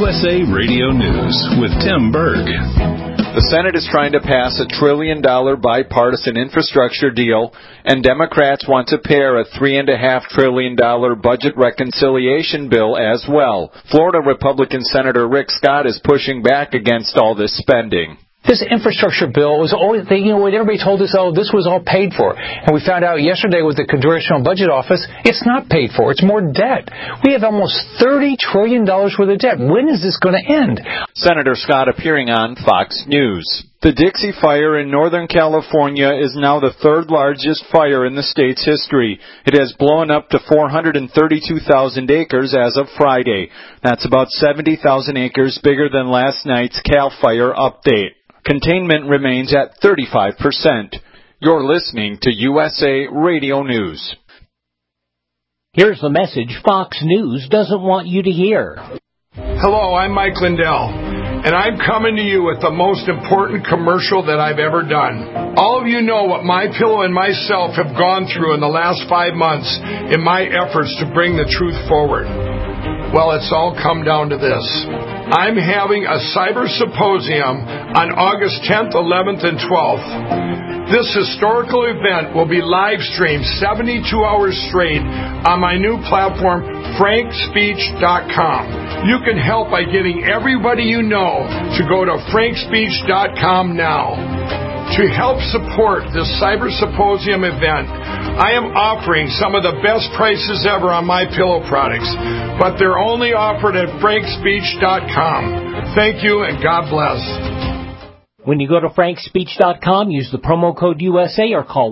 USA Radio News with Tim Berg. The Senate is trying to pass a $1 trillion bipartisan infrastructure deal, and Democrats want to pair a $3.5 trillion budget reconciliation bill as well. Florida Republican Senator Rick Scott is pushing back against all this spending. This infrastructure bill was always, everybody told us, oh, this was all paid for. And we found out yesterday with the Congressional Budget Office, it's not paid for. It's more debt. We have almost $30 trillion worth of debt. When is this going to end? Senator Scott appearing on Fox News. The Dixie Fire in Northern California is now the third largest fire in the state's history. It has blown up to 432,000 acres as of Friday. That's about 70,000 acres bigger than last night's CAL FIRE update. Containment remains at 35%. You're listening to USA Radio News. Here's the message Fox News doesn't want you to hear. Hello, I'm Mike Lindell, and I'm coming to you with the most important commercial that I've ever done. All of you know what MyPillow and myself have gone through in the last 5 months in my efforts to bring the truth forward. Well, it's all come down to this. I'm having a cyber symposium on August 10th, 11th, and 12th. This historical event will be live streamed 72 hours straight on my new platform, frankspeech.com. You can help by getting everybody you know to go to frankspeech.com now. To help support this Cyber Symposium event, I am offering some of the best prices ever on MyPillow products, but they're only offered at frankspeech.com. Thank you, and God bless. When you go to frankspeech.com, use the promo code USA or call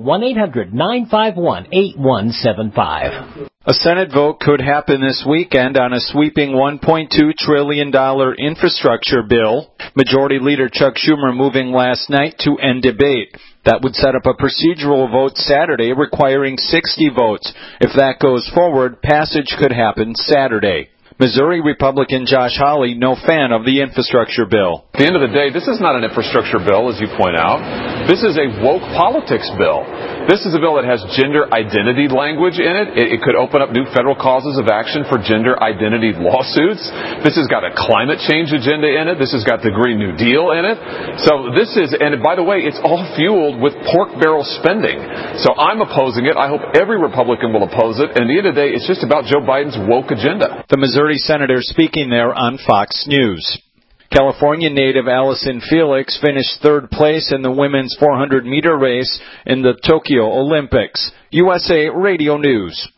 1-800-951-8175. A Senate vote could happen this weekend on a sweeping $1.2 trillion infrastructure bill. Majority Leader Chuck Schumer moving last night to end debate. That would set up a procedural vote Saturday requiring 60 votes. If that goes forward, passage could happen Saturday. Missouri Republican Josh Hawley, no fan of the infrastructure bill. At the end of the day, this is not an infrastructure bill, as you point out. This is a woke politics bill. This is a bill that has gender identity language in it. It could open up new federal causes of action for gender identity lawsuits. This has got a climate change agenda in it. This has got the Green New Deal in it. So this is, and by the way, it's all fueled with pork barrel spending. So I'm opposing it. I hope every Republican will oppose it. And at the end of the day, it's just about Joe Biden's woke agenda. The Missouri senator speaking there on Fox News. California native Allison Felix finished third place in the women's 400-meter race in the Tokyo Olympics. USA Radio News.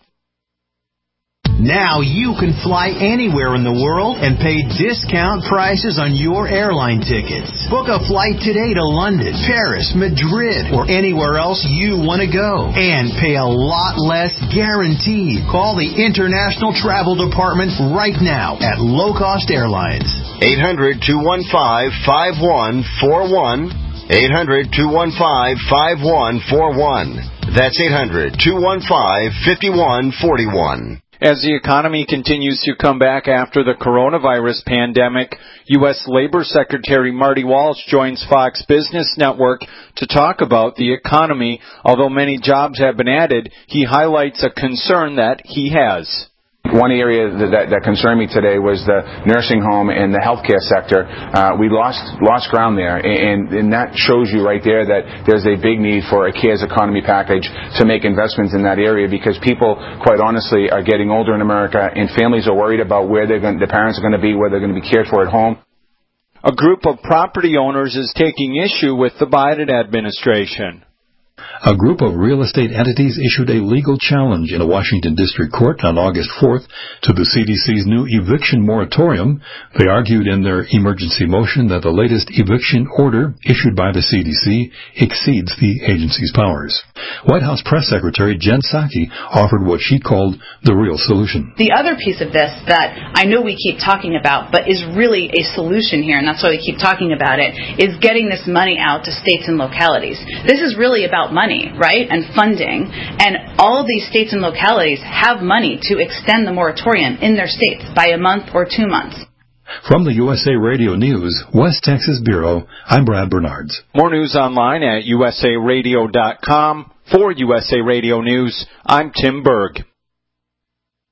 Now you can fly anywhere in the world and pay discount prices on your airline tickets. Book a flight today to London, Paris, Madrid, or anywhere else you want to go. And pay a lot less guaranteed. Call the International Travel Department right now at Low Cost Airlines. 800-215-5141. 800-215-5141. That's 800-215-5141. As the economy continues to come back after the coronavirus pandemic, U.S. Labor Secretary Marty Walsh joins Fox Business Network to talk about the economy. Although many jobs have been added, he highlights a concern that he has. One area that concerned me today was the nursing home and the healthcare sector. We lost ground there, and that shows you right there that there's a big need for a CARES economy package to make investments in that area, because people, quite honestly, are getting older in America, and families are worried about where their parents are going to be, where they're going to be cared for at home. A group of property owners is taking issue with the Biden administration. A group of real estate entities issued a legal challenge in a Washington district court on August 4th to the CDC's new eviction moratorium. They argued in their emergency motion that the latest eviction order issued by the CDC exceeds the agency's powers. White House Press Secretary Jen Psaki offered what she called the real solution. The other piece of this that I know we keep talking about, but is really a solution here, and that's why we keep talking about it, is getting this money out to states and localities. This is really about money, right, and funding, and all of these states and localities have money to extend the moratorium in their states by a month or 2 months. From the USA Radio News, West Texas Bureau, I'm Brad Bernards. More news online at usaradio.com. For USA Radio News, I'm Tim Berg.